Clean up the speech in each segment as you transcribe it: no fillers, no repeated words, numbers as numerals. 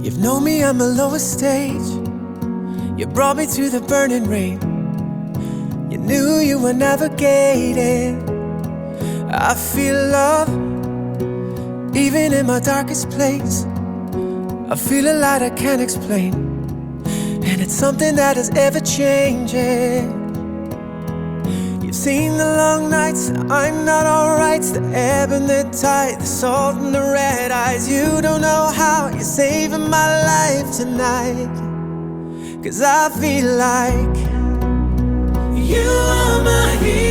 You've known me on my lowest stage. You brought me through the burning rain. You knew you were navigating. I feel love, even in my darkest place. I feel a light I can't explain, and it's something that is ever changing. You've seen the long nights, I'm not alright. The ebb and the tide, the salt and the red eyes. You don't know how you're saving my life tonight, 'cause I feel like you are my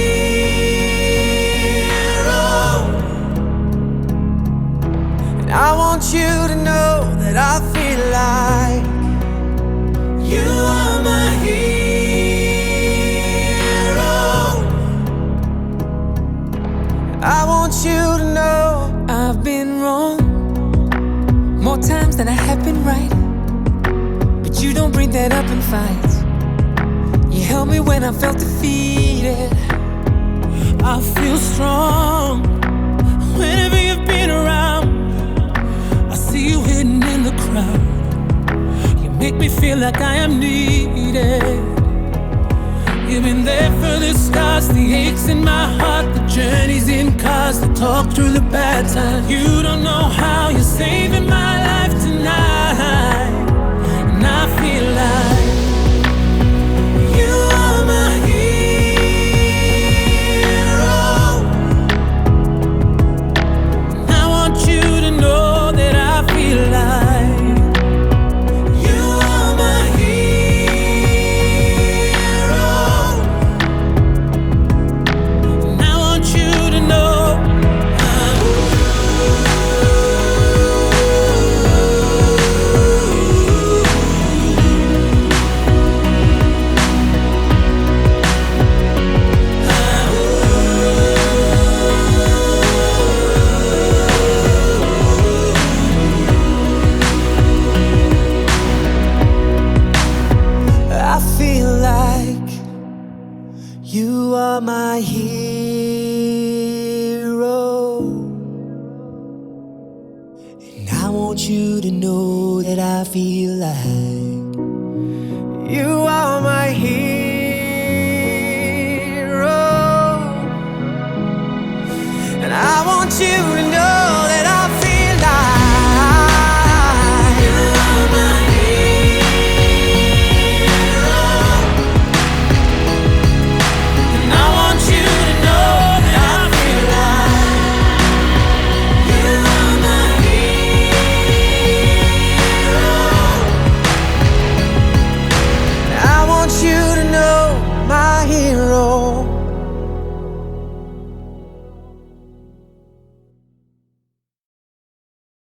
hero. And I want you to know that I feel like you are my hero. I want you to know I've been wrong more times than I have been right, but you don't bring that up in fights. You held me when I felt defeated. I feel strong whenever you've been around. I see you hidden in the crowd. You make me feel like I am needed. You've been there for the scars, the aches in my heart, the journeys in cars, the talk through the bad times. You don't know how you're saving my life tonight, and I feel like you are my hero. And I want you to know that I feel like you are my hero. And I want you to know I feel like you are my hero. And I want you to know that I feel like you are my